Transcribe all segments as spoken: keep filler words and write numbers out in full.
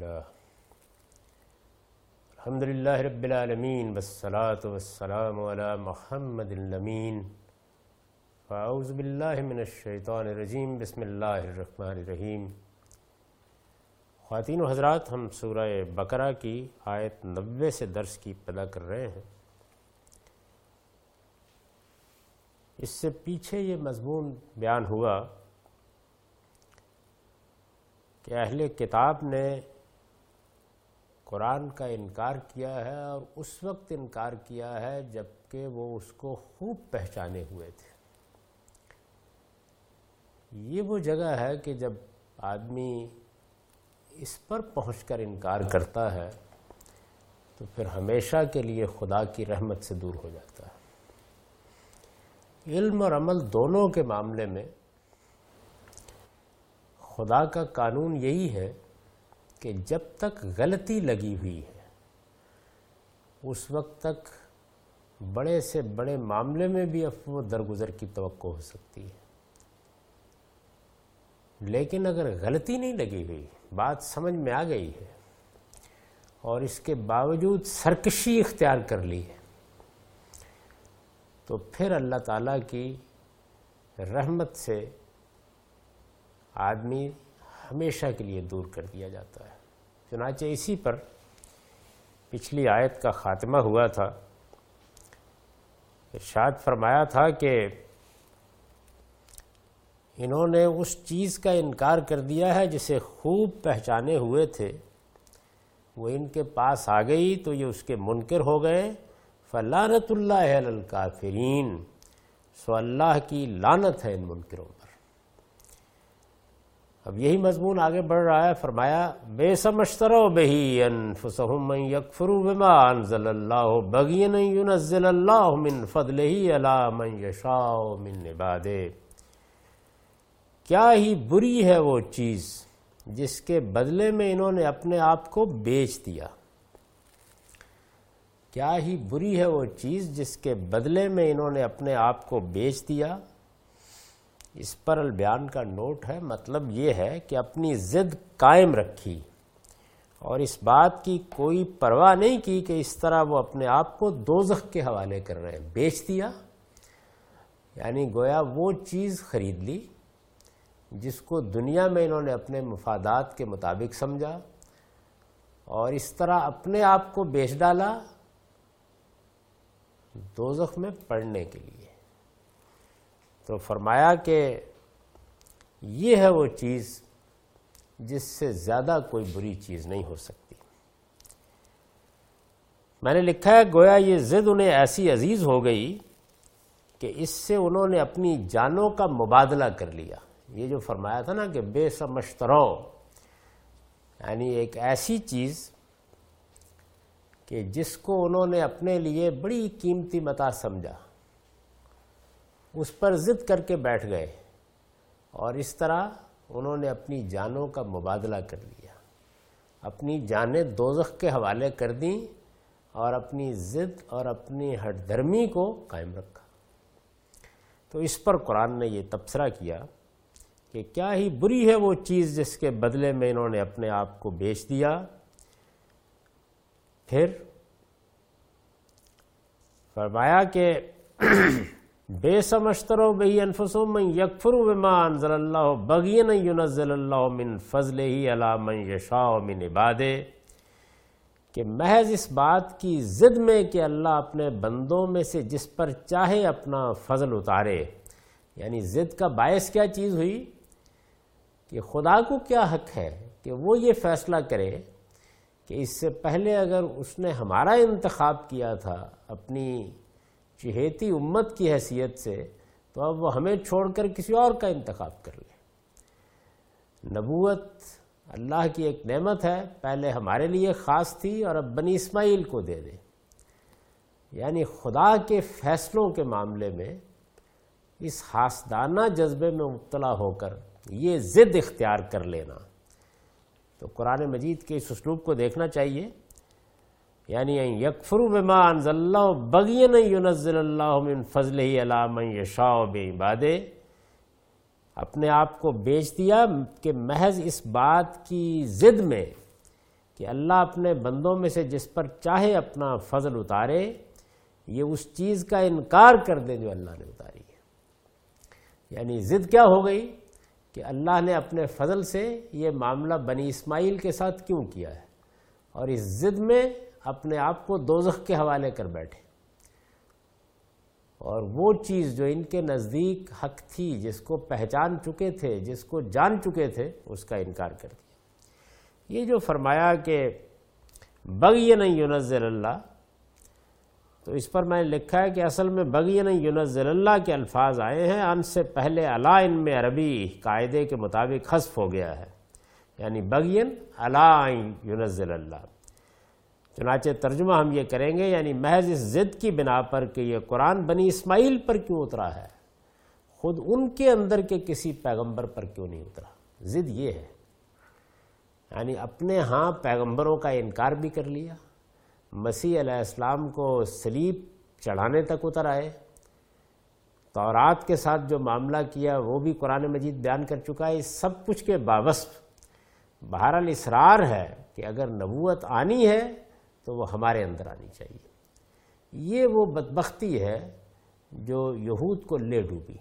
لله الحمد لله رب العالمين والصلاة والسلام على محمد الأمين فأعوذ بالله من الشیطان الرجیم بسم اللہ الرحمن الرحیم۔ خواتین و حضرات، ہم سورہ بقرہ کی آیت نوے سے درس کی ابتدا کر رہے ہیں۔ اس سے پیچھے یہ مضمون بیان ہوا کہ اہل کتاب نے قرآن کا انکار کیا ہے، اور اس وقت انکار کیا ہے جب کہ وہ اس کو خوب پہچانے ہوئے تھے۔ یہ وہ جگہ ہے کہ جب آدمی اس پر پہنچ کر انکار کرتا ہے تو پھر ہمیشہ کے لیے خدا کی رحمت سے دور ہو جاتا ہے۔ علم اور عمل دونوں کے معاملے میں خدا کا قانون یہی ہے کہ جب تک غلطی لگی ہوئی ہے اس وقت تک بڑے سے بڑے معاملے میں بھی عفو و درگزر کی توقع ہو سکتی ہے، لیکن اگر غلطی نہیں لگی ہوئی، بات سمجھ میں آ گئی ہے اور اس کے باوجود سرکشی اختیار کر لی ہے، تو پھر اللہ تعالیٰ کی رحمت سے آدمی ہمیشہ کے لیے دور کر دیا جاتا ہے۔ چنانچہ اسی پر پچھلی آیت کا خاتمہ ہوا تھا۔ ارشاد فرمایا تھا کہ انہوں نے اس چیز کا انکار کر دیا ہے جسے خوب پہچانے ہوئے تھے، وہ ان کے پاس آ گئی تو یہ اس کے منکر ہو گئے۔ فلعنت اللہ علی الکافرین، سو اللہ کی لعنت ہے ان منکروں پر۔ اب یہی مضمون آگے بڑھ رہا ہے۔ فرمایا بئس ما اشتروا بہ انفسهم ان یکفروا بما انزل اللہ بغیا ان ینزل اللہ من فضلہ علی من یشاء من عبادہ۔ کیا ہی بری ہے وہ چیز جس کے بدلے میں انہوں نے اپنے آپ کو بیچ دیا، کیا ہی بری ہے وہ چیز جس کے بدلے میں انہوں نے اپنے آپ کو بیچ دیا۔ اس پر البیان کا نوٹ ہے، مطلب یہ ہے کہ اپنی ضد قائم رکھی اور اس بات کی کوئی پرواہ نہیں کی کہ اس طرح وہ اپنے آپ کو دوزخ کے حوالے کر رہے ہیں۔ بیچ دیا یعنی گویا وہ چیز خرید لی جس کو دنیا میں انہوں نے اپنے مفادات کے مطابق سمجھا، اور اس طرح اپنے آپ کو بیچ ڈالا دوزخ میں پڑنے کے لیے۔ تو فرمایا کہ یہ ہے وہ چیز جس سے زیادہ کوئی بری چیز نہیں ہو سکتی۔ میں نے لکھا ہے گویا یہ ضد انہیں ایسی عزیز ہو گئی کہ اس سے انہوں نے اپنی جانوں کا مبادلہ کر لیا۔ یہ جو فرمایا تھا نا کہ بئس ما اشتروا، یعنی ایک ایسی چیز کہ جس کو انہوں نے اپنے لیے بڑی قیمتی متاع سمجھا، اس پر ضد کر کے بیٹھ گئے، اور اس طرح انہوں نے اپنی جانوں کا مبادلہ کر لیا، اپنی جانیں دوزخ کے حوالے کر دیں اور اپنی ضد اور اپنی ہٹ دھرمی کو قائم رکھا۔ تو اس پر قرآن نے یہ تبصرہ کیا کہ کیا ہی بری ہے وہ چیز جس کے بدلے میں انہوں نے اپنے آپ کو بیچ دیا۔ پھر فرمایا کہ بئس ما اشتروا بہ انفسهم ان یکفروا بما انزل اللہ بغیا ان ینزل اللہ من فضلہ علی من یشاء من عبادہ، کہ محض اس بات کی ضد میں کہ اللہ اپنے بندوں میں سے جس پر چاہے اپنا فضل اتارے، یعنی ضد کا باعث کیا چیز ہوئی کہ خدا کو کیا حق ہے کہ وہ یہ فیصلہ کرے کہ اس سے پہلے اگر اس نے ہمارا انتخاب کیا تھا اپنی چہیتی امت کی حیثیت سے، تو اب وہ ہمیں چھوڑ کر کسی اور کا انتخاب کر لے۔ نبوت اللہ کی ایک نعمت ہے، پہلے ہمارے لیے خاص تھی اور اب بنی اسماعیل کو دے دے۔ یعنی خدا کے فیصلوں کے معاملے میں اس حاسدانہ جذبے میں مبتلا ہو کر یہ ضد اختیار کر لینا، تو قرآن مجید کے اس اسلوب کو دیکھنا چاہیے۔ یعنی ان یکفروا بما انزل اللہ بغیا ان ینزل اللہ من فضلہ علی من یشاء بعبادہ، اپنے آپ کو بیچ دیا کہ محض اس بات کی ضد میں کہ اللہ اپنے بندوں میں سے جس پر چاہے اپنا فضل اتارے، یہ اس چیز کا انکار کر دے جو اللہ نے اتاری ہے۔ یعنی ضد کیا ہو گئی کہ اللہ نے اپنے فضل سے یہ معاملہ بنی اسماعیل کے ساتھ کیوں کیا ہے، اور اس ضد میں اپنے آپ کو دوزخ کے حوالے کر بیٹھے، اور وہ چیز جو ان کے نزدیک حق تھی، جس کو پہچان چکے تھے، جس کو جان چکے تھے، اس کا انکار کر دیا۔ یہ جو فرمایا کہ بغین ینزل اللہ، تو اس پر میں نے لکھا ہے کہ اصل میں بغین ینزل اللہ کے الفاظ آئے ہیں، ان سے پہلے الا ان میں عربی قاعدے کے مطابق حذف ہو گیا ہے، یعنی بغین الا ینزل اللہ۔ چنانچہ ترجمہ ہم یہ کریں گے، یعنی محض اس ضد کی بنا پر کہ یہ قرآن بنی اسماعیل پر کیوں اترا ہے، خود ان کے اندر کے کسی پیغمبر پر کیوں نہیں اترا۔ ضد یہ ہے، یعنی اپنے ہاں پیغمبروں کا انکار بھی کر لیا، مسیح علیہ السلام کو صلیب چڑھانے تک اتر آئے، تورات کے ساتھ جو معاملہ کیا وہ بھی قرآن مجید بیان کر چکا ہے۔ اس سب کچھ کے باوصف بہرحال اصرار ہے کہ اگر نبوت آنی ہے تو وہ ہمارے اندر آنی چاہیے۔ یہ وہ بدبختی ہے جو یہود کو لے ڈوبی۔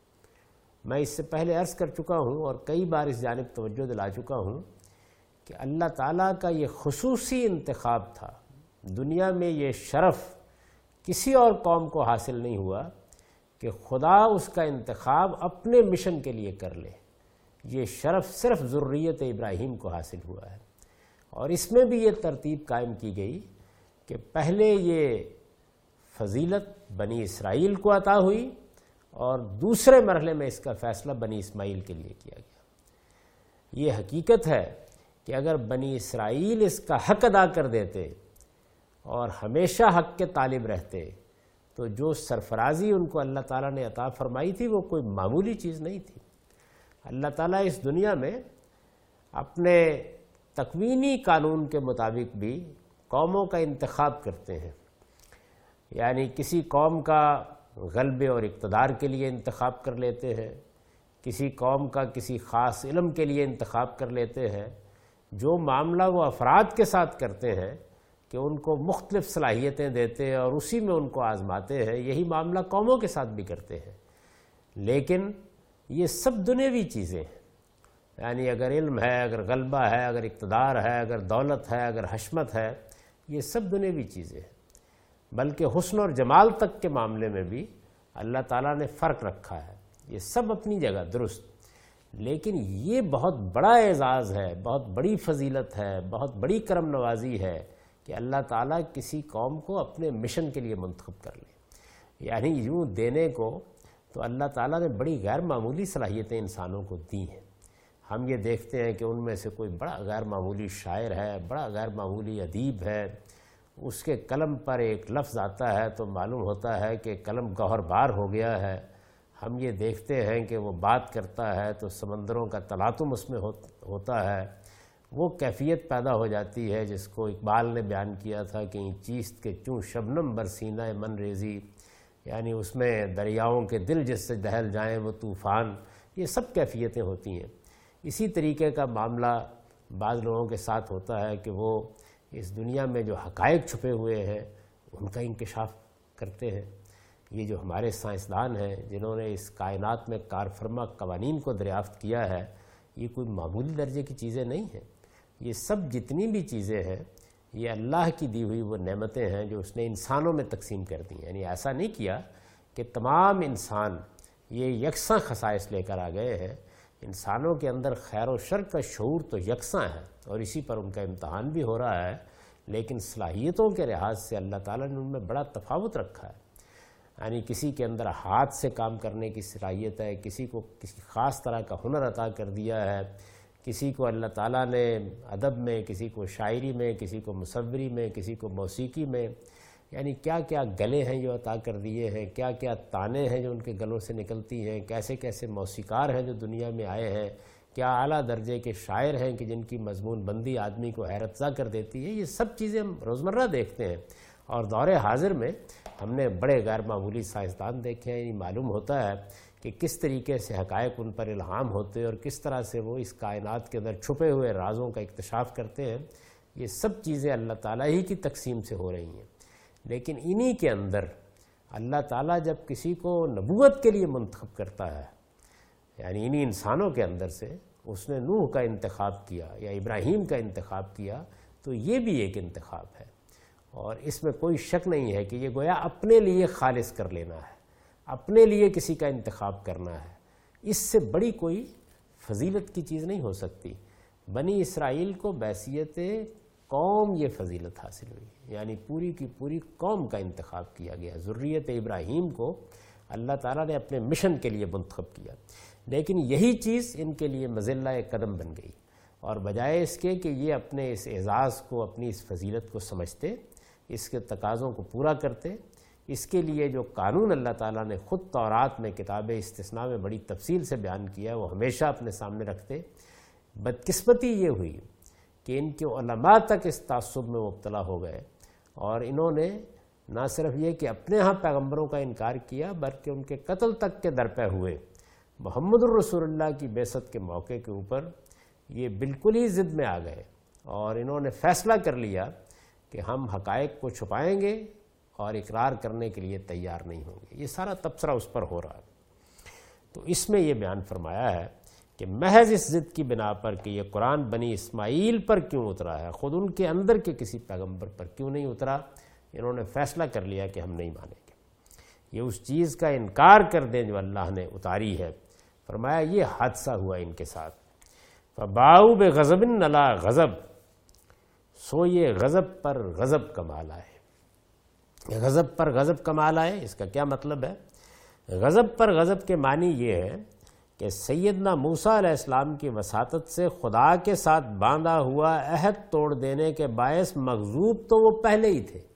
میں اس سے پہلے عرض کر چکا ہوں اور کئی بار اس جانب توجہ دلا چکا ہوں کہ اللہ تعالیٰ کا یہ خصوصی انتخاب تھا، دنیا میں یہ شرف کسی اور قوم کو حاصل نہیں ہوا کہ خدا اس کا انتخاب اپنے مشن کے لیے کر لے۔ یہ شرف صرف ذریت ابراہیم کو حاصل ہوا ہے، اور اس میں بھی یہ ترتیب قائم کی گئی کہ پہلے یہ فضیلت بنی اسرائیل کو عطا ہوئی، اور دوسرے مرحلے میں اس کا فیصلہ بنی اسماعیل کے لیے کیا گیا۔ یہ حقیقت ہے کہ اگر بنی اسرائیل اس کا حق ادا کر دیتے اور ہمیشہ حق کے طالب رہتے تو جو سرفرازی ان کو اللہ تعالیٰ نے عطا فرمائی تھی وہ کوئی معمولی چیز نہیں تھی۔ اللہ تعالیٰ اس دنیا میں اپنے تکوینی قانون کے مطابق بھی قوموں کا انتخاب کرتے ہیں، یعنی کسی قوم کا غلبے اور اقتدار کے لیے انتخاب کر لیتے ہیں، کسی قوم کا کسی خاص علم کے لیے انتخاب کر لیتے ہیں۔ جو معاملہ وہ افراد کے ساتھ کرتے ہیں کہ ان کو مختلف صلاحیتیں دیتے اور اسی میں ان کو آزماتے ہیں، یہی معاملہ قوموں کے ساتھ بھی کرتے ہیں۔ لیکن یہ سب دنیاوی چیزیں ہیں، یعنی اگر علم ہے، اگر غلبہ ہے، اگر اقتدار ہے، اگر دولت ہے، اگر حشمت ہے، یہ سب دنیاوی چیزیں ہیں۔ بلکہ حسن اور جمال تک کے معاملے میں بھی اللہ تعالیٰ نے فرق رکھا ہے۔ یہ سب اپنی جگہ درست، لیکن یہ بہت بڑا اعزاز ہے، بہت بڑی فضیلت ہے، بہت بڑی کرم نوازی ہے کہ اللہ تعالیٰ کسی قوم کو اپنے مشن کے لیے منتخب کر لے۔ یعنی یوں دینے کو تو اللہ تعالیٰ نے بڑی غیر معمولی صلاحیتیں انسانوں کو دی ہیں۔ ہم یہ دیکھتے ہیں کہ ان میں سے کوئی بڑا غیر معمولی شاعر ہے، بڑا غیر معمولی ادیب ہے، اس کے قلم پر ایک لفظ آتا ہے تو معلوم ہوتا ہے کہ قلم گوہر بار ہو گیا ہے۔ ہم یہ دیکھتے ہیں کہ وہ بات کرتا ہے تو سمندروں کا تلاطم اس میں ہوتا ہے، وہ کیفیت پیدا ہو جاتی ہے جس کو اقبال نے بیان کیا تھا کہ چیست کے چوں شبنم برسینہ من ریزی، یعنی اس میں دریاؤں کے دل جس سے دہل جائیں وہ طوفان، یہ سب کیفیتیں ہوتی ہیں۔ اسی طریقے کا معاملہ بعض لوگوں کے ساتھ ہوتا ہے کہ وہ اس دنیا میں جو حقائق چھپے ہوئے ہیں ان کا انکشاف کرتے ہیں۔ یہ جو ہمارے سائنسدان ہیں جنہوں نے اس کائنات میں کار فرما قوانین کو دریافت کیا ہے، یہ کوئی معمولی درجے کی چیزیں نہیں ہیں۔ یہ سب جتنی بھی چیزیں ہیں یہ اللہ کی دی ہوئی وہ نعمتیں ہیں جو اس نے انسانوں میں تقسیم کر دی ہیں۔ یعنی ایسا نہیں کیا کہ تمام انسان یہ یکساں خصائص لے کر آ گئے ہیں۔ انسانوں کے اندر خیر و شر کا شعور تو یکساں ہے اور اسی پر ان کا امتحان بھی ہو رہا ہے، لیکن صلاحیتوں کے لحاظ سے اللہ تعالیٰ نے ان میں بڑا تفاوت رکھا ہے۔ یعنی کسی کے اندر ہاتھ سے کام کرنے کی صلاحیت ہے، کسی کو کسی خاص طرح کا ہنر عطا کر دیا ہے، کسی کو اللہ تعالیٰ نے ادب میں، کسی کو شاعری میں، کسی کو مصوری میں، کسی کو موسیقی میں، یعنی کیا کیا گلے ہیں جو عطا کر دیے ہیں، کیا کیا تانے ہیں جو ان کے گلوں سے نکلتی ہیں، کیسے کیسے موسیقار ہیں جو دنیا میں آئے ہیں، کیا اعلیٰ درجے کے شاعر ہیں کہ جن کی مضمون بندی آدمی کو حیرت زا کر دیتی ہے۔ یہ سب چیزیں ہم روزمرہ دیکھتے ہیں، اور دور حاضر میں ہم نے بڑے غیر معمولی سائنسدان دیکھے ہیں۔ یہ معلوم ہوتا ہے کہ کس طریقے سے حقائق ان پر الہام ہوتے اور کس طرح سے وہ اس کائنات کے اندر چھپے ہوئے رازوں کا اکتشاف کرتے ہیں۔ یہ سب چیزیں اللہ تعالیٰ ہی کی تقسیم سے ہو رہی ہیں، لیکن انہی کے اندر اللہ تعالیٰ جب کسی کو نبوت کے لیے منتخب کرتا ہے، یعنی انہی انسانوں کے اندر سے اس نے نوح کا انتخاب کیا یا ابراہیم کا انتخاب کیا، تو یہ بھی ایک انتخاب ہے، اور اس میں کوئی شک نہیں ہے کہ یہ گویا اپنے لیے خالص کر لینا ہے، اپنے لیے کسی کا انتخاب کرنا ہے۔ اس سے بڑی کوئی فضیلت کی چیز نہیں ہو سکتی۔ بنی اسرائیل کو بحیثیت قوم یہ فضیلت حاصل ہوئی، یعنی پوری کی پوری قوم کا انتخاب کیا گیا۔ ذریت ابراہیم کو اللہ تعالیٰ نے اپنے مشن کے لیے منتخب کیا، لیکن یہی چیز ان کے لیے مذلہ قدم بن گئی، اور بجائے اس کے کہ یہ اپنے اس اعزاز کو، اپنی اس فضیلت کو سمجھتے، اس کے تقاضوں کو پورا کرتے، اس کے لیے جو قانون اللہ تعالیٰ نے خود تورات میں کتاب استثناء میں بڑی تفصیل سے بیان کیا وہ ہمیشہ اپنے سامنے رکھتے، بدقسمتی یہ ہوئی کہ ان کے علماء تک اس تعصب میں مبتلا ہو گئے، اور انہوں نے نہ صرف یہ کہ اپنے ہاں پیغمبروں کا انکار کیا بلکہ ان کے قتل تک کے درپے ہوئے۔ محمد الرسول اللہ کی بعثت کے موقع کے اوپر یہ بالکل ہی ضد میں آ گئے، اور انہوں نے فیصلہ کر لیا کہ ہم حقائق کو چھپائیں گے اور اقرار کرنے کے لیے تیار نہیں ہوں گے۔ یہ سارا تبصرہ اس پر ہو رہا ہے۔ تو اس میں یہ بیان فرمایا ہے کہ محض اس ضد کی بنا پر کہ یہ قرآن بنی اسماعیل پر کیوں اترا ہے، خود ان کے اندر کے کسی پیغمبر پر کیوں نہیں اترا، انہوں نے فیصلہ کر لیا کہ ہم نہیں مانیں گے، یہ اس چیز کا انکار کر دیں جو اللہ نے اتاری ہے۔ فرمایا یہ حادثہ ہوا ان کے ساتھ، فَبَاءُوا بِغَضَبٍ عَلَىٰ غضب، سو یہ غضب پر غضب کمال آئے۔ غضب پر غضب کمال آئے، اس کا کیا مطلب ہے؟ غضب پر غضب کے معنی یہ ہے کہ سیدنا موسیٰ علیہ السلام کی وساطت سے خدا کے ساتھ باندھا ہوا عہد توڑ دینے کے باعث مغضوب تو وہ پہلے ہی تھے،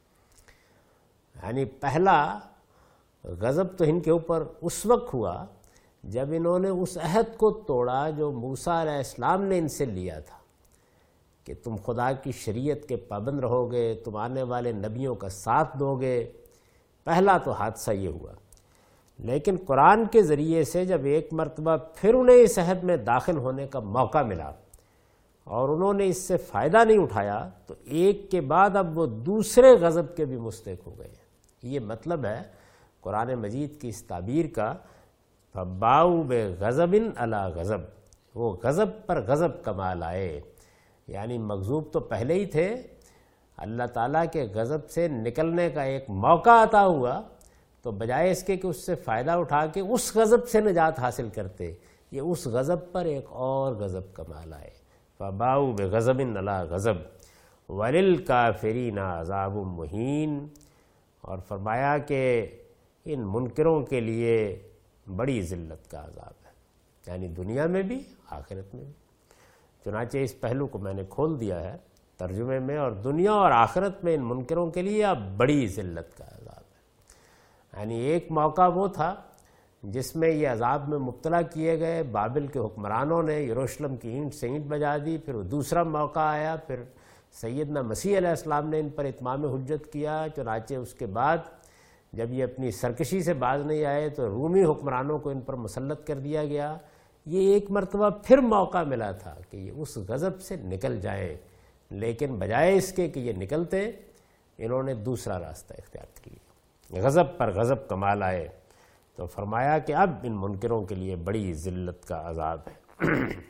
یعنی پہلا غضب تو ان کے اوپر اس وقت ہوا جب انہوں نے اس عہد کو توڑا جو موسیٰ علیہ السلام نے ان سے لیا تھا کہ تم خدا کی شریعت کے پابند رہو گے، تم آنے والے نبیوں کا ساتھ دو گے۔ پہلا تو حادثہ یہ ہوا، لیکن قرآن کے ذریعے سے جب ایک مرتبہ پھر انہیں اس عہد میں داخل ہونے کا موقع ملا اور انہوں نے اس سے فائدہ نہیں اٹھایا، تو ایک کے بعد اب وہ دوسرے غضب کے بھی مستحق ہو گئے۔ یہ مطلب ہے قرآن مجید کی اس تعبیر کا، فَبَاءُوا بِغَضَبٍ عَلَىٰ غضب، وہ غضب پر غضب کمال آئے، یعنی مغضوب تو پہلے ہی تھے، اللہ تعالیٰ کے غضب سے نکلنے کا ایک موقع عطا ہوا تو بجائے اس کے کہ اس سے فائدہ اٹھا کے اس غضب سے نجات حاصل کرتے، یہ اس غضب پر ایک اور غضب کمال آئے۔ فَبَاءُوا بِغَضَبٍ عَلَىٰ غضب وَلِلْكَافِرِينَ عَذَابٌ مُّهِينٌ، اور فرمایا کہ ان منکروں کے لیے بڑی ذلت کا عذاب ہے، یعنی دنیا میں بھی آخرت میں بھی۔ چنانچہ اس پہلو کو میں نے کھول دیا ہے ترجمے میں، اور دنیا اور آخرت میں ان منکروں کے لیے اب بڑی ذلت کا عذاب ہے۔ یعنی ایک موقع وہ تھا جس میں یہ عذاب میں مبتلا کیے گئے، بابل کے حکمرانوں نے یروشلم کی اینٹ سے اینٹ بجا دی، پھر وہ دوسرا موقع آیا، پھر سیدنا مسیح علیہ السلام نے ان پر اتمام حجت کیا، چنانچہ اس کے بعد جب یہ اپنی سرکشی سے باز نہیں آئے تو رومی حکمرانوں کو ان پر مسلط کر دیا گیا۔ یہ ایک مرتبہ پھر موقع ملا تھا کہ یہ اس غضب سے نکل جائیں، لیکن بجائے اس کے کہ یہ نکلتے، انہوں نے دوسرا راستہ اختیار کر لیا، غضب پر غضب کمال آئے۔ تو فرمایا کہ اب ان منکروں کے لیے بڑی ذلت کا عذاب ہے۔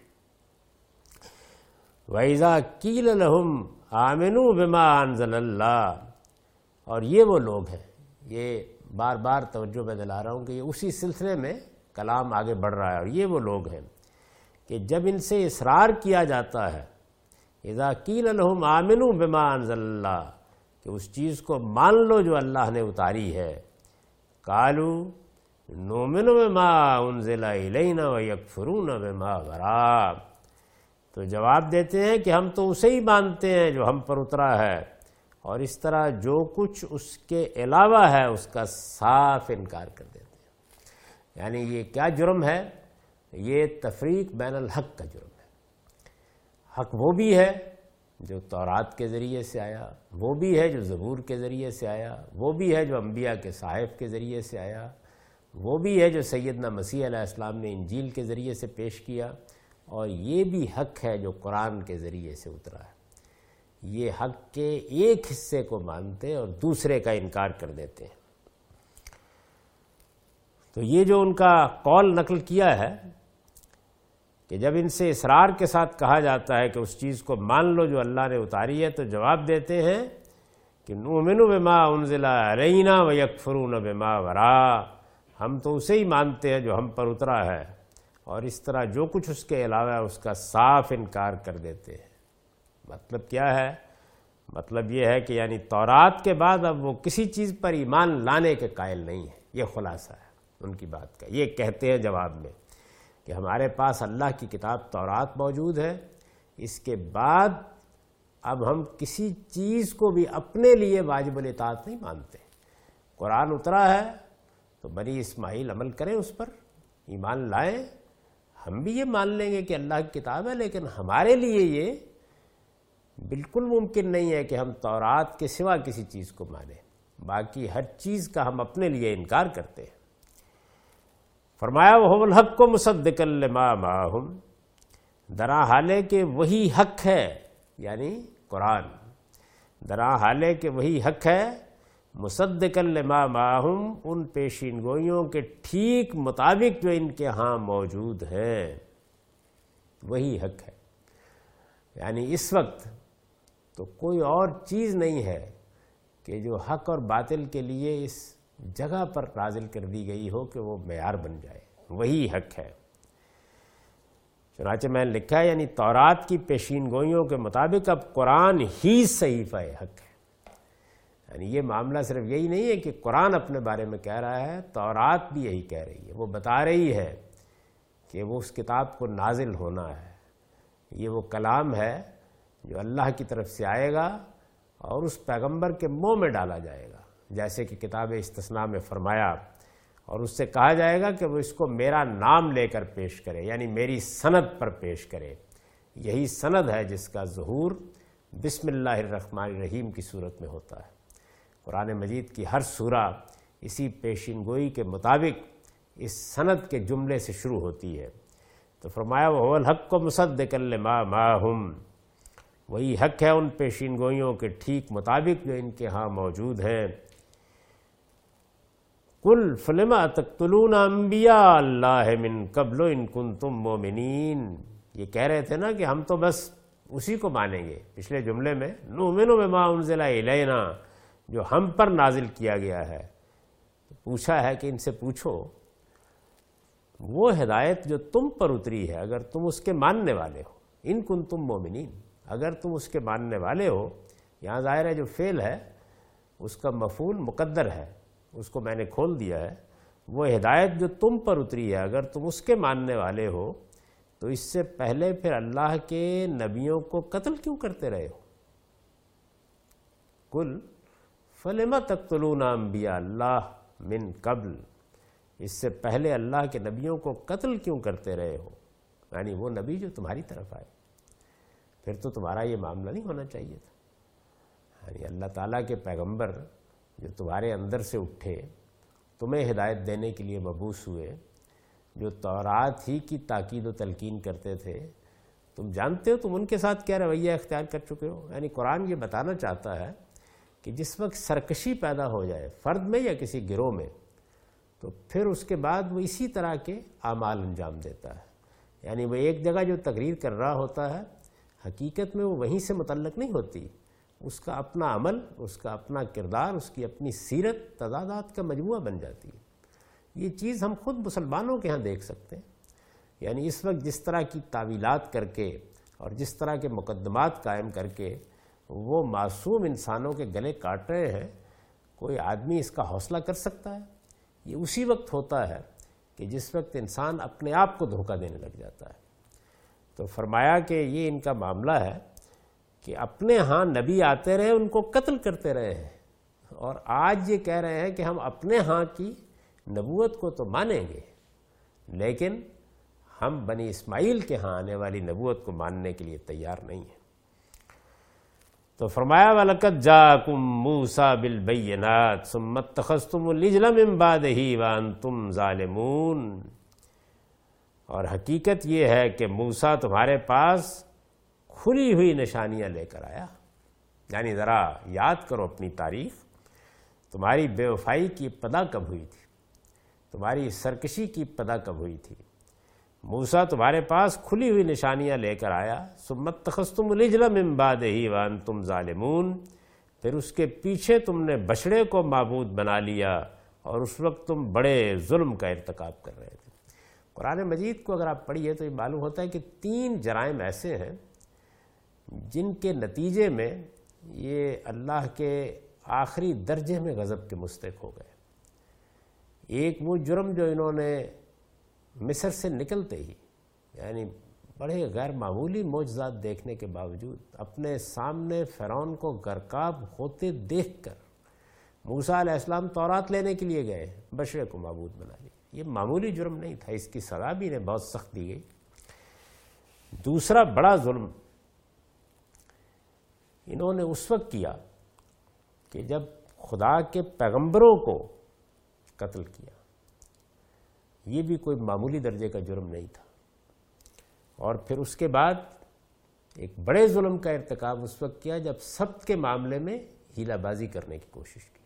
وَإِذَا قِيلَ لَهُمْ آمِنُوا بِمَا أَنزَلَ اللَّهُ، اور یہ وہ لوگ ہیں، یہ بار بار توجہ میں دلا رہا ہوں کہ یہ اسی سلسلے میں کلام آگے بڑھ رہا ہے، اور یہ وہ لوگ ہیں کہ جب ان سے اصرار کیا جاتا ہے اذا قیل لهم آمنوا بما انزل اللہ، کہ اس چیز کو مان لو جو اللہ نے اتاری ہے، قالوا نؤمن بما انزل الینا ویکفرون بما وراء، تو جواب دیتے ہیں کہ ہم تو اسے ہی مانتے ہیں جو ہم پر اترا ہے، اور اس طرح جو کچھ اس کے علاوہ ہے اس کا صاف انکار کر دیتے ہیں۔ یعنی یہ کیا جرم ہے؟ یہ تفریق بین الحق کا جرم ہے۔ حق وہ بھی ہے جو تورات کے ذریعے سے آیا، وہ بھی ہے جو زبور کے ذریعے سے آیا، وہ بھی ہے جو انبیاء کے صحائف کے ذریعے سے آیا، وہ بھی ہے جو سیدنا مسیح علیہ السلام نے انجیل کے ذریعے سے پیش کیا، اور یہ بھی حق ہے جو قرآن کے ذریعے سے اترا ہے۔ یہ حق کے ایک حصے کو مانتے اور دوسرے کا انکار کر دیتے ہیں۔ تو یہ جو ان کا قول نقل کیا ہے کہ جب ان سے اصرار کے ساتھ کہا جاتا ہے کہ اس چیز کو مان لو جو اللہ نے اتاری ہے، تو جواب دیتے ہیں کہ نؤمن بما انزل علینا ویکفرون بما وراء، ہم تو اسے ہی مانتے ہیں جو ہم پر اترا ہے، اور اس طرح جو کچھ اس کے علاوہ ہے اس کا صاف انکار کر دیتے ہیں۔ مطلب کیا ہے؟ مطلب یہ ہے کہ یعنی تورات کے بعد اب وہ کسی چیز پر ایمان لانے کے قائل نہیں ہے۔ یہ خلاصہ ہے ان کی بات کا۔ یہ کہتے ہیں جواب میں کہ ہمارے پاس اللہ کی کتاب تورات موجود ہے، اس کے بعد اب ہم کسی چیز کو بھی اپنے لیے واجب الاطاعت نہیں مانتے۔ قرآن اترا ہے تو بنی اسماعیل عمل کریں، اس پر ایمان لائیں، ہم بھی یہ مان لیں گے کہ اللہ کی کتاب ہے، لیکن ہمارے لیے یہ بالکل ممکن نہیں ہے کہ ہم تورات کے سوا کسی چیز کو مانیں، باقی ہر چیز کا ہم اپنے لیے انکار کرتے ہیں۔ فرمایا وَهُوَ الْحَقُّ مُصَدِّقًا لِمَا مَعَهُمْ، درا حالے کہ وہی حق ہے، یعنی قرآن درا حالے کہ وہی حق ہے، مصدقاً لما معہم، ان پیشین گوئیوں کے ٹھیک مطابق جو ان کے ہاں موجود ہیں، وہی حق ہے۔ یعنی اس وقت تو کوئی اور چیز نہیں ہے کہ جو حق اور باطل کے لیے اس جگہ پر نازل کر دی گئی ہو کہ وہ معیار بن جائے، وہی حق ہے۔ چنانچہ میں نے لکھا ہے یعنی تورات کی پیشین گوئیوں کے مطابق اب قرآن ہی صحیفہ حق ہے۔ یعنی یہ معاملہ صرف یہی نہیں ہے کہ قرآن اپنے بارے میں کہہ رہا ہے، تورات بھی یہی کہہ رہی ہے، وہ بتا رہی ہے کہ وہ اس کتاب کو نازل ہونا ہے، یہ وہ کلام ہے جو اللہ کی طرف سے آئے گا اور اس پیغمبر کے منہ میں ڈالا جائے گا، جیسے کہ کتاب استثناء میں فرمایا، اور اس سے کہا جائے گا کہ وہ اس کو میرا نام لے کر پیش کرے، یعنی میری سند پر پیش کرے۔ یہی سند ہے جس کا ظہور بسم اللہ الرحمن الرحیم کی صورت میں ہوتا ہے۔ قرآن مجید کی ہر سورہ اسی پیشین گوئی کے مطابق اس سند کے جملے سے شروع ہوتی ہے۔ تو فرمایا وَهُوَ الْحَقُّ مُصَدِّقًا لِمَا مَعَهُمْ، وہی حق ہے ان پیشین گوئیوں کے ٹھیک مطابق جو ان کے ہاں موجود ہیں۔ قُلْ فَلِمَ تَقْتُلُونَ أَنْبِيَاءَ اللَّهِ مِنْ قَبْلُ إِن كُنْتُمْ مُؤْمِنِينَ، یہ کہہ رہے تھے نا کہ ہم تو بس اسی کو مانیں گے۔ پچھلے جملے میں نُؤْمِنُ بِمَا أُنزِلَ إِلَيْنَا، جو ہم پر نازل کیا گیا ہے۔ پوچھا ہے کہ ان سے پوچھو وہ ہدایت جو تم پر اتری ہے، اگر تم اس کے ماننے والے ہو، ان کنتم مومنین، اگر تم اس کے ماننے والے ہو، یہاں ظاہر ہے جو فعل ہے اس کا مفعول مقدر ہے، اس کو میں نے کھول دیا ہے۔ وہ ہدایت جو تم پر اتری ہے اگر تم اس کے ماننے والے ہو، تو اس سے پہلے پھر اللہ کے نبیوں کو قتل کیوں کرتے رہے ہو؟ قل فَلِمَ تَقْتُلُونَ أَنْبِيَاءَ اللَّهِ مِنْ قَبْلِ، اس سے پہلے اللہ کے نبیوں کو قتل کیوں کرتے رہے ہو؟ یعنی وہ نبی جو تمہاری طرف آئے، پھر تو تمہارا یہ معاملہ نہیں ہونا چاہیے تھا۔ یعنی اللہ تعالیٰ کے پیغمبر جو تمہارے اندر سے اٹھے، تمہیں ہدایت دینے کے لیے مبعوث ہوئے، جو تورات ہی کی تاکید و تلقین کرتے تھے، تم جانتے ہو تم ان کے ساتھ کیا رویہ اختیار کر چکے ہو۔ یعنی قرآن یہ بتانا چاہتا ہے کہ جس وقت سرکشی پیدا ہو جائے فرد میں یا کسی گروہ میں، تو پھر اس کے بعد وہ اسی طرح کے اعمال انجام دیتا ہے۔ یعنی وہ ایک جگہ جو تقریر کر رہا ہوتا ہے، حقیقت میں وہ وہیں سے متعلق نہیں ہوتی، اس کا اپنا عمل، اس کا اپنا کردار، اس کی اپنی سیرت تضادات کا مجموعہ بن جاتی ہے۔ یہ چیز ہم خود مسلمانوں کے ہاں دیکھ سکتے ہیں۔ یعنی اس وقت جس طرح کی تعویلات کر کے اور جس طرح کے مقدمات قائم کر کے وہ معصوم انسانوں کے گلے کاٹ رہے ہیں، کوئی آدمی اس کا حوصلہ کر سکتا ہے؟ یہ اسی وقت ہوتا ہے کہ جس وقت انسان اپنے آپ کو دھوکہ دینے لگ جاتا ہے۔ تو فرمایا کہ یہ ان کا معاملہ ہے کہ اپنے ہاں نبی آتے رہے، ان کو قتل کرتے رہے ہیں، اور آج یہ کہہ رہے ہیں کہ ہم اپنے ہاں کی نبوت کو تو مانیں گے، لیکن ہم بنی اسماعیل کے ہاں آنے والی نبوت کو ماننے کے لیے تیار نہیں ہیں۔ تو فرمایا وَلَقَدْ جَاءَكُم مُوسَىٰ بِالْبَيِّنَاتِ ثُمَّ اتَّخَذْتُمُ الْعِجْلَ مِن بَعْدِهِ وَأَنْتُمْ ظَالِمُونَ، اور حقیقت یہ ہے کہ موسیٰ تمہارے پاس کھلی ہوئی نشانیاں لے کر آیا، یعنی ذرا یاد کرو اپنی تاریخ، تمہاری بے وفائی کی ابتدا کب ہوئی تھی، تمہاری سرکشی کی ابتدا کب ہوئی تھی۔ موسیٰ تمہارے پاس کھلی ہوئی نشانیاں لے کر آیا، ثم اتخذتم العجل من بعدہ وانتم ظالمون، پھر اس کے پیچھے تم نے بچڑے کو معبود بنا لیا اور اس وقت تم بڑے ظلم کا ارتکاب کر رہے تھے۔ قرآن مجید کو اگر آپ پڑھیے تو یہ معلوم ہوتا ہے کہ تین جرائم ایسے ہیں جن کے نتیجے میں یہ اللہ کے آخری درجے میں غضب کے مستحق ہو گئے۔ ایک وہ جرم جو انہوں نے مصر سے نکلتے ہی، یعنی بڑے غیر معمولی معجزات دیکھنے کے باوجود اپنے سامنے فرعون کو غرقاب ہوتے دیکھ کر موسیٰ علیہ السلام تورات لینے کے لیے گئے، بشرے کو معبود بنا لیا۔ یہ معمولی جرم نہیں تھا، اس کی سزا بھی انہیں بہت سخت دی گئی۔ دوسرا بڑا ظلم انہوں نے اس وقت کیا کہ جب خدا کے پیغمبروں کو قتل کیا۔ یہ بھی کوئی معمولی درجے کا جرم نہیں تھا۔ اور پھر اس کے بعد ایک بڑے ظلم کا ارتکاب اس وقت کیا جب سبت کے معاملے میں ہیلہ بازی کرنے کی کوشش کی،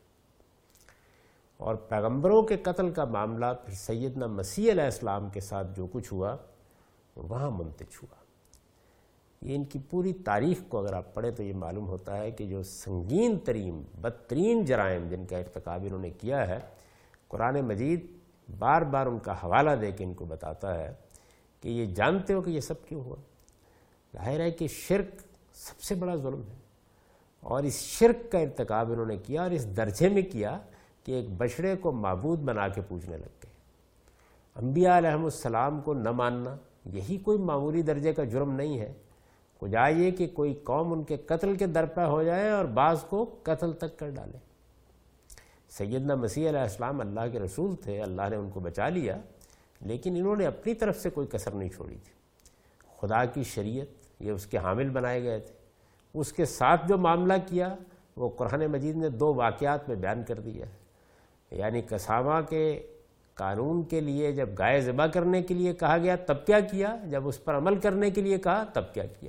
اور پیغمبروں کے قتل کا معاملہ پھر سیدنا مسیح علیہ السلام کے ساتھ جو کچھ ہوا وہاں منتج ہوا۔ یہ ان کی پوری تاریخ کو اگر آپ پڑھیں تو یہ معلوم ہوتا ہے کہ جو سنگین ترین بدترین جرائم جن کا ارتکاب انہوں نے کیا ہے، قرآن مجید بار بار ان کا حوالہ دے کے ان کو بتاتا ہے کہ یہ جانتے ہو کہ یہ سب کیوں ہوا۔ ظاہر ہے کہ شرک سب سے بڑا ظلم ہے، اور اس شرک کا ارتکاب انہوں نے کیا، اور اس درجے میں کیا کہ ایک بچڑے کو معبود بنا کے پوجنے لگ گئے۔ انبیاء علیہم السلام کو نہ ماننا یہی کوئی معمولی درجے کا جرم نہیں ہے۔ کجا یہ کہ کوئی قوم ان کے قتل کے درپے ہو جائے اور بعض کو قتل تک کر ڈالے۔ سیدنا مسیح علیہ السلام اللہ کے رسول تھے، اللہ نے ان کو بچا لیا، لیکن انہوں نے اپنی طرف سے کوئی کسر نہیں چھوڑی تھی۔ خدا کی شریعت یہ اس کے حامل بنائے گئے تھے۔ اس کے ساتھ جو معاملہ کیا وہ قرآن مجید نے دو واقعات میں بیان کر دیا ہے۔ یعنی قسامہ کے قانون کے لیے جب گائے ذبح کرنے کے لیے کہا گیا تب کیا کیا، جب اس پر عمل کرنے کے لیے کہا تب کیا کیا۔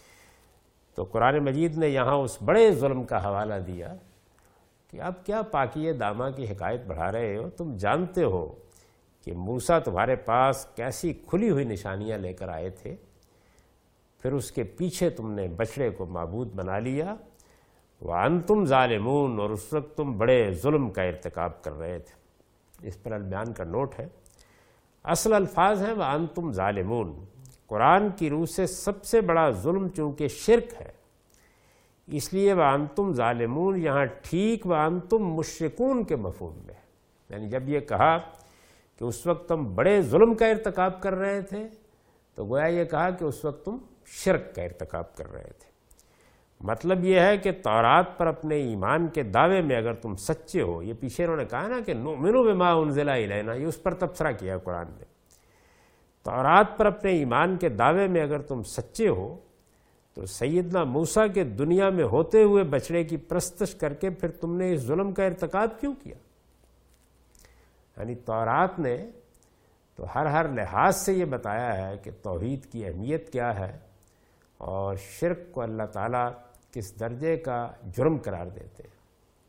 تو قرآن مجید نے یہاں اس بڑے ظلم کا حوالہ دیا کہ آپ کیا پاکیہ دامہ کی حکایت بڑھا رہے ہو، تم جانتے ہو کہ موسیٰ تمہارے پاس کیسی کھلی ہوئی نشانیاں لے کر آئے تھے، پھر اس کے پیچھے تم نے بچڑے کو معبود بنا لیا، وَأَنْتُمْ ظَالِمُونَ، اور اس وقت تم بڑے ظلم کا ارتکاب کر رہے تھے۔ اس پر البیان کا نوٹ ہے، اصل الفاظ ہیں وَأَنْتُمْ ظَالِمُونَ۔ قرآن کی روح سے سب سے بڑا ظلم چونکہ شرک ہے، اس لیے وَأَنْتُمْ ظَالِمُونَ یہاں ٹھیک وَأَنْتُمْ مُشْرِكُونَ کے مفہوم میں ہے۔ یعنی جب یہ کہا کہ اس وقت تم بڑے ظلم کا ارتکاب کر رہے تھے تو گویا یہ کہا کہ اس وقت تم شرک کا ارتکاب کر رہے تھے۔ مطلب یہ ہے کہ تورات پر اپنے ایمان کے دعوے میں اگر تم سچے ہو، یہ پیچھے انہوں نے کہا نا کہ نؤمن بما انزل الینا، یہ اس پر تبصرہ کیا ہے قرآن نے۔ تورات پر اپنے ایمان کے دعوے میں اگر تم سچے ہو تو سیدنا موسیٰ کے دنیا میں ہوتے ہوئے بچڑے کی پرستش کر کے پھر تم نے اس ظلم کا ارتکاب کیوں کیا؟ یعنی تورات نے تو ہر ہر لحاظ سے یہ بتایا ہے کہ توحید کی اہمیت کیا ہے اور شرک کو اللہ تعالیٰ کس درجے کا جرم قرار دیتے ہیں۔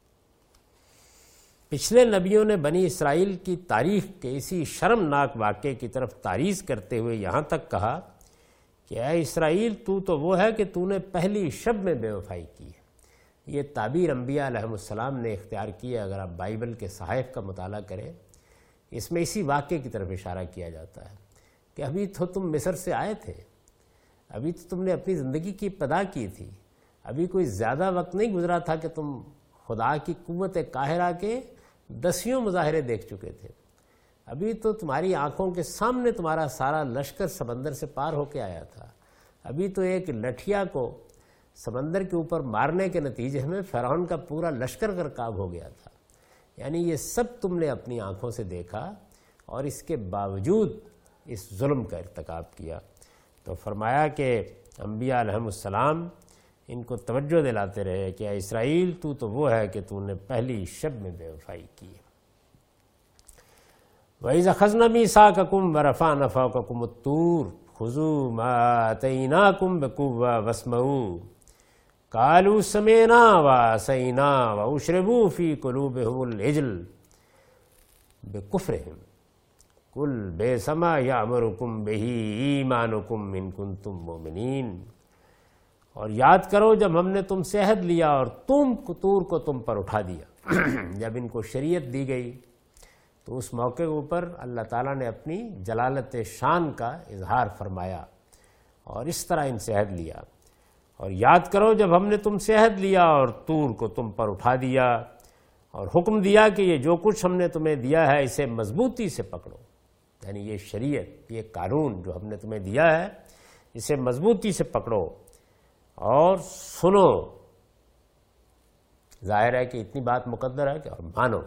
پچھلے نبیوں نے بنی اسرائیل کی تاریخ کے اسی شرمناک واقعے کی طرف تعریض کرتے ہوئے یہاں تک کہا کہ اے اسرائیل، تو تو وہ ہے کہ تو نے پہلی شب میں بے وفائی کی ہے۔ یہ تعبیر انبیاء علیہم السلام نے اختیار کی ہے۔ اگر آپ بائبل کے صحائف کا مطالعہ کریں، اس میں اسی واقعے کی طرف اشارہ کیا جاتا ہے کہ ابھی تو تم مصر سے آئے تھے، ابھی تو تم نے اپنی زندگی کی ابتدا کی تھی، ابھی کوئی زیادہ وقت نہیں گزرا تھا کہ تم خدا کی قوت قاہرہ کے دسیوں مظاہرے دیکھ چکے تھے، ابھی تو تمہاری آنکھوں کے سامنے تمہارا سارا لشکر سمندر سے پار ہو کے آیا تھا، ابھی تو ایک لٹھیا کو سمندر کے اوپر مارنے کے نتیجے میں فرعون کا پورا لشکر غرقاب ہو گیا تھا۔ یعنی یہ سب تم نے اپنی آنکھوں سے دیکھا اور اس کے باوجود اس ظلم کا ارتکاب کیا۔ تو فرمایا کہ انبیاء علیہم السلام ان کو توجہ دلاتے رہے کہ اے اسرائیل، تو تو وہ ہے کہ تو نے پہلی شب میں بے وفائی کی ہے۔ وَإِذْ أَخَذْنَا مِيثَاقَكُمْ وَرَفَعْنَا فَوْقَكُمُ الطُّورَ خُذُوا مَا آتَيْنَاكُمْ بِقُوَّةٍ وَاسْمَعُوا۔ قالوا سمعنا وعصینا واشربوا فی قلوبہم العجل بکفرہم قل بئس ما یأمرکم بہ ایمانکم ان کنتم مؤمنین۔ اور یاد کرو جب ہم نے تم سے عہد لیا اور تم طور کو تم پر اٹھا دیا، جب ان کو شریعت دی گئی تو اس موقع کے اوپر اللہ تعالیٰ نے اپنی جلالت شان کا اظہار فرمایا اور اس طرح ان سے عہد لیا۔ اور یاد کرو جب ہم نے تم سے عہد لیا اور طور کو تم پر اٹھا دیا اور حکم دیا کہ یہ جو کچھ ہم نے تمہیں دیا ہے اسے مضبوطی سے پکڑو، یعنی یہ شریعت، یہ قانون جو ہم نے تمہیں دیا ہے اسے مضبوطی سے پکڑو اور سنو۔ ظاہر ہے کہ اتنی بات مقدر ہے کہ اور مانو۔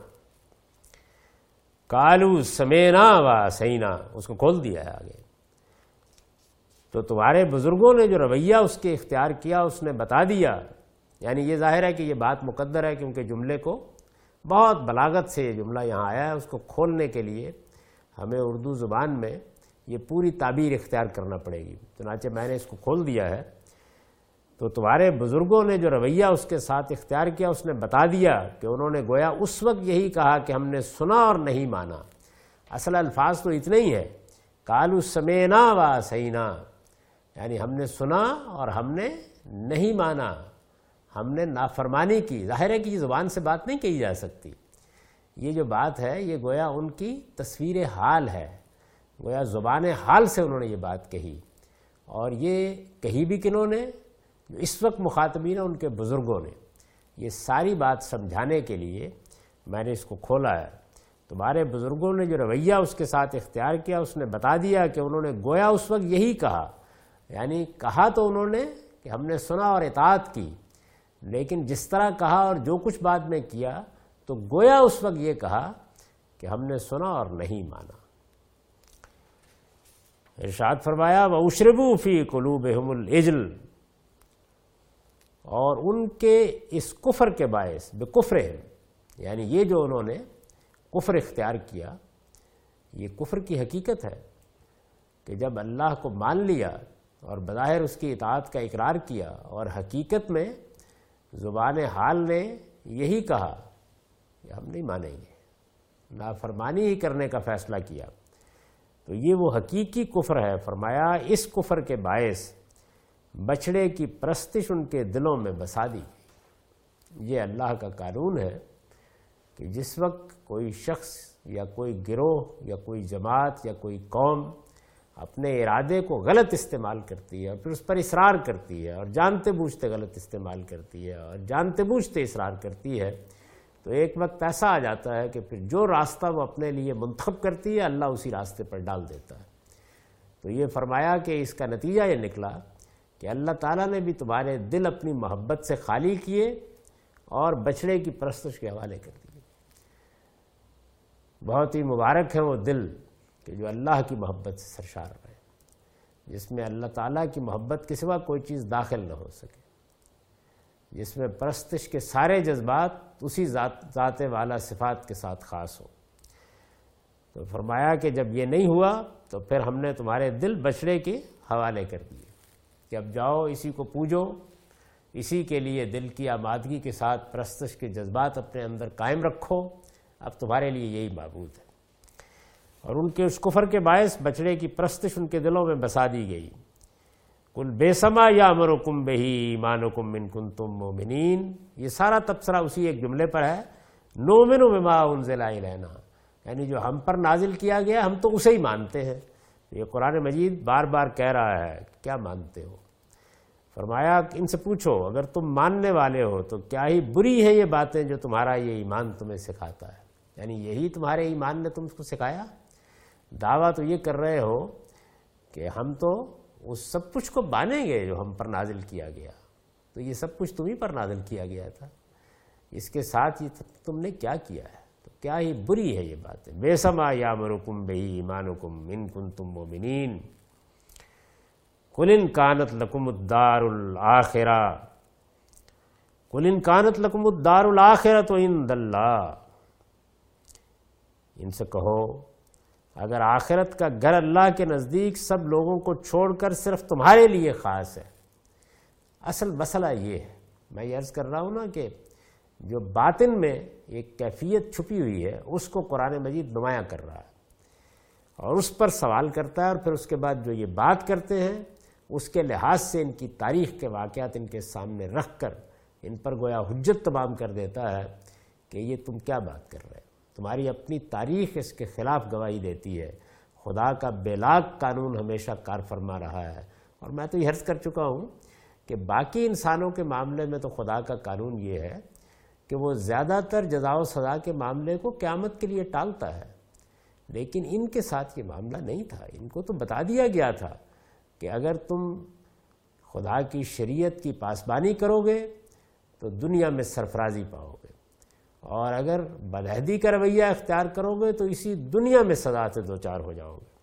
قالوا سمعنا وعصینا، اس کو کھول دیا ہے آگے۔ تو تمہارے بزرگوں نے جو رویہ اس کے اختیار کیا اس نے بتا دیا، یعنی یہ ظاہر ہے کہ یہ بات مقدر ہے کیونکہ جملے کو بہت بلاغت سے یہ جملہ یہاں آیا ہے، اس کو کھولنے کے لیے ہمیں اردو زبان میں یہ پوری تعبیر اختیار کرنا پڑے گی۔ چنانچہ میں نے اس کو کھول دیا ہے۔ تو تمہارے بزرگوں نے جو رویہ اس کے ساتھ اختیار کیا اس نے بتا دیا کہ انہوں نے گویا اس وقت یہی کہا کہ ہم نے سنا اور نہیں مانا۔ اصل الفاظ تو اتنے ہی ہیں، قالوا سمعنا وعصینا، یعنی ہم نے سنا اور ہم نے نہیں مانا، ہم نے نافرمانی کی۔ ظاہر ہے کہ یہ زبان سے بات نہیں کہی جا سکتی، یہ جو بات ہے یہ گویا ان کی تصویر حال ہے، گویا زبان حال سے انہوں نے یہ بات کہی۔ اور یہ کہی بھی کنہوں نے؟ جو اس وقت مخاطبین ہیں ان کے بزرگوں نے۔ یہ ساری بات سمجھانے کے لیے میں نے اس کو کھولا ہے۔ تمہارے بزرگوں نے جو رویہ اس کے ساتھ اختیار کیا اس نے بتا دیا کہ انہوں نے گویا اس وقت یہی کہا، یعنی کہا تو انہوں نے کہ ہم نے سنا اور اطاعت کی، لیکن جس طرح کہا اور جو کچھ بعد میں کیا تو گویا اس وقت یہ کہا کہ ہم نے سنا اور نہیں مانا۔ ارشاد فرمایا وَأُشْرِبُوا فِي قُلُوبِهُمُ الْعِجْلَ، اور ان کے اس کفر کے باعث بکفرہم، یعنی یہ جو انہوں نے کفر اختیار کیا، یہ کفر کی حقیقت ہے کہ جب اللہ کو مان لیا اور بظاہر اس کی اطاعت کا اقرار کیا اور حقیقت میں زبان حال نے یہی کہا کہ ہم نہیں مانیں گے، نافرمانی ہی کرنے کا فیصلہ کیا، تو یہ وہ حقیقی کفر ہے۔ فرمایا اس کفر کے باعث بچڑے کی پرستش ان کے دلوں میں بسا دی گئی۔ یہ اللہ کا قانون ہے کہ جس وقت کوئی شخص یا کوئی گروہ یا کوئی جماعت یا کوئی قوم اپنے ارادے کو غلط استعمال کرتی ہے اور پھر اس پر اصرار کرتی ہے اور جانتے بوجھتے غلط استعمال کرتی ہے اور جانتے بوجھتے اصرار کرتی ہے، تو ایک وقت ایسا آ جاتا ہے کہ پھر جو راستہ وہ اپنے لیے منتخب کرتی ہے اللہ اسی راستے پر ڈال دیتا ہے۔ تو یہ فرمایا کہ اس کا نتیجہ یہ نکلا کہ اللہ تعالیٰ نے بھی تمہارے دل اپنی محبت سے خالی کیے اور بچڑے کی پرستش کے حوالے کر دیے۔ بہت ہی مبارک ہے وہ دل کہ جو اللہ کی محبت سے سرشار رہے، جس میں اللہ تعالیٰ کی محبت کے سوا کوئی چیز داخل نہ ہو سکے، جس میں پرستش کے سارے جذبات اسی ذات ذات والا صفات کے ساتھ خاص ہو۔ تو فرمایا کہ جب یہ نہیں ہوا تو پھر ہم نے تمہارے دل بچڑے کے حوالے کر دیے کہ اب جاؤ اسی کو پوجو، اسی کے لیے دل کی آمادگی کے ساتھ پرستش کے جذبات اپنے اندر قائم رکھو، اب تمہارے لیے یہی معبود ہے۔ اور ان کے اس کفر کے باعث بچڑے کی پرستش ان کے دلوں میں بسا دی گئی۔ قل بئس ما یأمرکم بہ ایمانکم ان کنتم مؤمنین، یہ سارا تبصرہ اسی ایک جملے پر ہے، نؤمن بما انزل الینا، یعنی جو ہم پر نازل کیا گیا ہم تو اسے ہی مانتے ہیں۔ یہ قرآن مجید بار بار کہہ رہا ہے کیا مانتے ہو؟ فرمایا کہ ان سے پوچھو اگر تم ماننے والے ہو تو کیا ہی بری ہے یہ باتیں جو تمہارا یہ ایمان تمہیں سکھاتا ہے، یعنی یہی تمہارے ایمان نے تم کو سکھایا۔ دعویٰ تو یہ کر رہے ہو کہ ہم تو اس سب کچھ کو مانیں گے جو ہم پر نازل کیا گیا، تو یہ سب کچھ تم ہی پر نازل کیا گیا تھا، اس کے ساتھ یہ تم نے کیا کیا ہے، تو کیا ہی بری ہے یہ باتیں۔ بئس ما یأمرکم بہ ایمانکم ان کنتم مؤمنین قل ان کانت لکم الدار الآخرہ قل ان کانت لکم الدار الآخرۃ عند اللہ، ان سے کہو اگر آخرت کا گھر اللہ کے نزدیک سب لوگوں کو چھوڑ کر صرف تمہارے لیے خاص ہے۔ اصل مسئلہ یہ ہے میں یہ عرض کر رہا ہوں نا کہ جو باطن میں ایک کیفیت چھپی ہوئی ہے اس کو قرآن مجید نمایاں کر رہا ہے اور اس پر سوال کرتا ہے، اور پھر اس کے بعد جو یہ بات کرتے ہیں اس کے لحاظ سے ان کی تاریخ کے واقعات ان کے سامنے رکھ کر ان پر گویا حجت تمام کر دیتا ہے کہ یہ تم کیا بات کر رہے، تمہاری اپنی تاریخ اس کے خلاف گواہی دیتی ہے، خدا کا بے لاگ قانون ہمیشہ کار فرما رہا ہے۔ اور میں تو یہ عرض کر چکا ہوں کہ باقی انسانوں کے معاملے میں تو خدا کا قانون یہ ہے کہ وہ زیادہ تر جزا و سزا کے معاملے کو قیامت کے لیے ٹالتا ہے، لیکن ان کے ساتھ یہ معاملہ نہیں تھا۔ ان کو تو بتا دیا گیا تھا کہ اگر تم خدا کی شریعت کی پاسبانی کرو گے تو دنیا میں سرفرازی پاؤ گے، اور اگر بدعہدی کا رویہ اختیار کرو گے تو اسی دنیا میں سزا سے دوچار ہو جاؤ گے۔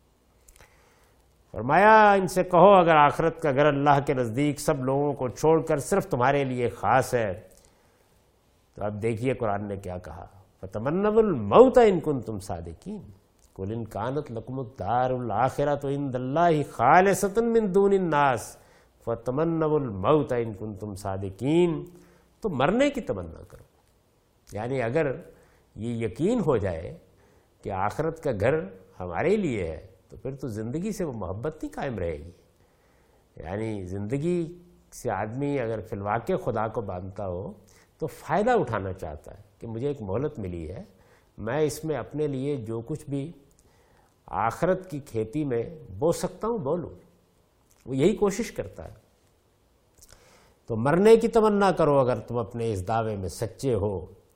فرمایا ان سے کہو اگر آخرت کا گھر اللہ کے نزدیک سب لوگوں کو چھوڑ کر صرف تمہارے لیے خاص ہے تو اب دیکھیے قرآن نے کیا کہا، فَتَمَنَّوُا الْمَوْتَ إِن كُنتُمْ صَادِقِينَ قُلْ إِن كَانَتْ لَكُمُ الدَّارُ الْآخِرَةُ عِندَ اللَّهِ خَالِصَةً مِّن دُونِ النَّاسِ فَتَمَنَّوُا الْمَوْتَ إِن كُنتُمْ صَادِقِينَ، تو مرنے کی تمنا کرو، یعنی اگر یہ یقین ہو جائے کہ آخرت کا گھر ہمارے لیے ہے تو پھر تو زندگی سے وہ محبت نہیں قائم رہے گی۔ یعنی زندگی سے آدمی اگر فی الواقع خدا کو مانتا ہو تو فائدہ اٹھانا چاہتا ہے کہ مجھے ایک مہلت ملی ہے، میں اس میں اپنے لیے جو کچھ بھی آخرت کی کھیتی میں بو سکتا ہوں بو لوں، وہ یہی کوشش کرتا ہے۔ تو مرنے کی تمنا کرو اگر تم اپنے اس دعوے میں سچے ہو۔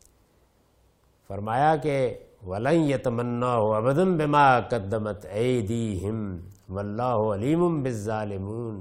فرمایا کہ وَلَن يَتَمَنَّوْهُ أَبَدًا بِمَا قَدَّمَتْ أَيْدِيهِمْ وَاللَّهُ عَلِيمٌ بِالظَّالِمِينَ،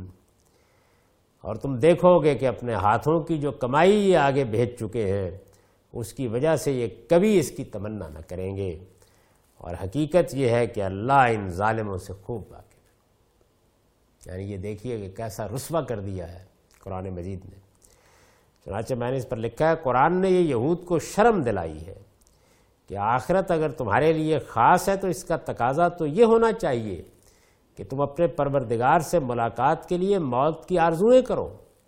اور تم دیکھو گے کہ اپنے ہاتھوں کی جو کمائی یہ آگے بھیج چکے ہیں اس کی وجہ سے یہ کبھی اس کی تمنا نہ کریں گے، اور حقیقت یہ ہے کہ اللہ ان ظالموں سے خوب واقف ہے۔ یعنی یہ دیکھیے کہ کیسا رسوا کر دیا ہے قرآن مجید نے۔ چنانچہ میں نے اس پر لکھا ہے قرآن نے یہ یہود کو شرم دلائی ہے کہ آخرت اگر تمہارے لیے خاص ہے تو اس کا تقاضا تو یہ ہونا چاہیے کہ تم اپنے پروردگار سے ملاقات کے لیے موت کی آرزوئیں کرو،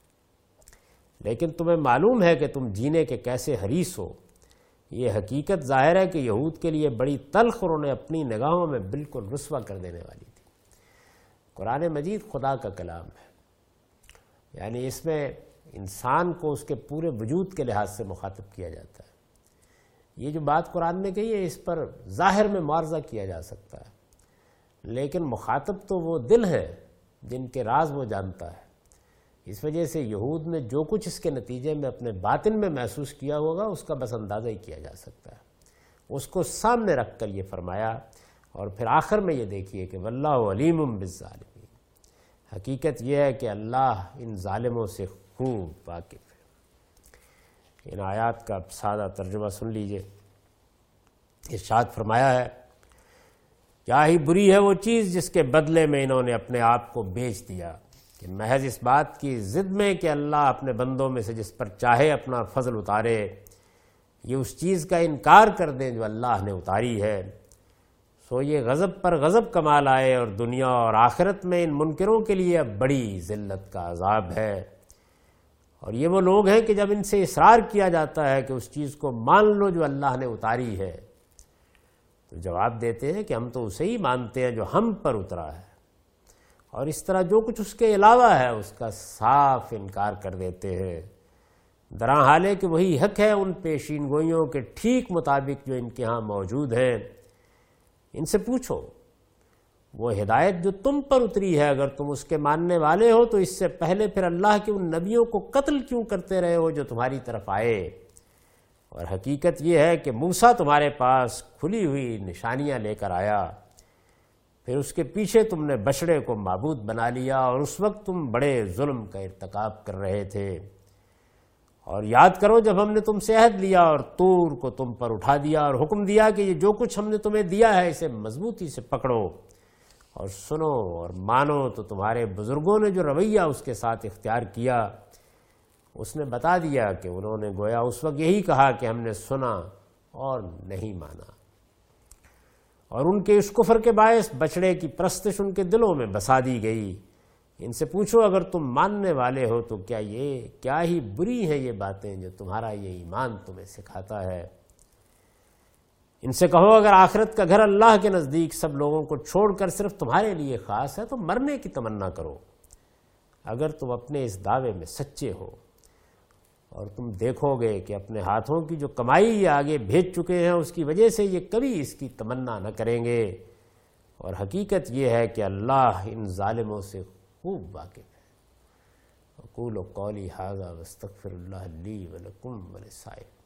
لیکن تمہیں معلوم ہے کہ تم جینے کے کیسے حریص ہو۔ یہ حقیقت ظاہر ہے کہ یہود کے لیے بڑی تلخ اور انہیں اپنی نگاہوں میں بالکل رسوا کر دینے والی تھی۔ قرآن مجید خدا کا کلام ہے، یعنی اس میں انسان کو اس کے پورے وجود کے لحاظ سے مخاطب کیا جاتا ہے۔ یہ جو بات قرآن نے کہی ہے اس پر ظاہر میں معارضہ کیا جا سکتا ہے، لیکن مخاطب تو وہ دل ہے جن کے راز وہ جانتا ہے۔ اس وجہ سے یہود نے جو کچھ اس کے نتیجے میں اپنے باطن میں محسوس کیا ہوگا اس کا بس اندازہ ہی کیا جا سکتا ہے۔ اس کو سامنے رکھ کر یہ فرمایا، اور پھر آخر میں یہ دیکھیے کہ واللہ علیم بالظالمین، حقیقت یہ ہے کہ اللہ ان ظالموں سے خوب واقف ہے۔ ان آیات کا سادہ ترجمہ سن لیجئے۔ ارشاد فرمایا ہے کیا ہی بری ہے وہ چیز جس کے بدلے میں انہوں نے اپنے آپ کو بیچ دیا، کہ محض اس بات کی ضد میں کہ اللہ اپنے بندوں میں سے جس پر چاہے اپنا فضل اتارے، یہ اس چیز کا انکار کر دیں جو اللہ نے اتاری ہے، سو یہ غضب پر غضب کما لائے، اور دنیا اور آخرت میں ان منکروں کے لیے اب بڑی ذلت کا عذاب ہے۔ اور یہ وہ لوگ ہیں کہ جب ان سے اصرار کیا جاتا ہے کہ اس چیز کو مان لو جو اللہ نے اتاری ہے، تو جواب دیتے ہیں کہ ہم تو اسے ہی مانتے ہیں جو ہم پر اترا ہے، اور اس طرح جو کچھ اس کے علاوہ ہے اس کا صاف انکار کر دیتے ہیں، درا حال ہے کہ وہی حق ہے ان پیشین گوئیوں کے ٹھیک مطابق جو ان کے ہاں موجود ہیں۔ ان سے پوچھو وہ ہدایت جو تم پر اتری ہے اگر تم اس کے ماننے والے ہو تو اس سے پہلے پھر اللہ کے ان نبیوں کو قتل کیوں کرتے رہے ہو جو تمہاری طرف آئے؟ اور حقیقت یہ ہے کہ موسیٰ تمہارے پاس کھلی ہوئی نشانیاں لے کر آیا، پھر اس کے پیچھے تم نے بچڑے کو معبود بنا لیا، اور اس وقت تم بڑے ظلم کا ارتکاب کر رہے تھے۔ اور یاد کرو جب ہم نے تم سے عہد لیا اور طور کو تم پر اٹھا دیا اور حکم دیا کہ یہ جو کچھ ہم نے تمہیں دیا ہے اسے مضبوطی سے پکڑو اور سنو اور مانو، تو تمہارے بزرگوں نے جو رویہ اس کے ساتھ اختیار کیا اس نے بتا دیا کہ انہوں نے گویا اس وقت یہی کہا کہ ہم نے سنا اور نہیں مانا، اور ان کے اس کفر کے باعث بچڑے کی پرستش ان کے دلوں میں بسا دی گئی، ان سے پوچھو اگر تم ماننے والے ہو تو کیا یہ کیا ہی بری ہیں یہ باتیں جو تمہارا یہ ایمان تمہیں سکھاتا ہے۔ ان سے کہو اگر آخرت کا گھر اللہ کے نزدیک سب لوگوں کو چھوڑ کر صرف تمہارے لیے خاص ہے تو مرنے کی تمنا کرو اگر تم اپنے اس دعوے میں سچے ہو، اور تم دیکھو گے کہ اپنے ہاتھوں کی جو کمائی یہ آگے بھیج چکے ہیں اس کی وجہ سے یہ کبھی اس کی تمنا نہ کریں گے، اور حقیقت یہ ہے کہ اللہ ان ظالموں سے خوب واقف ہے۔ اقول قولی ھذا واستغفر اللہ لی ولکم ولسائر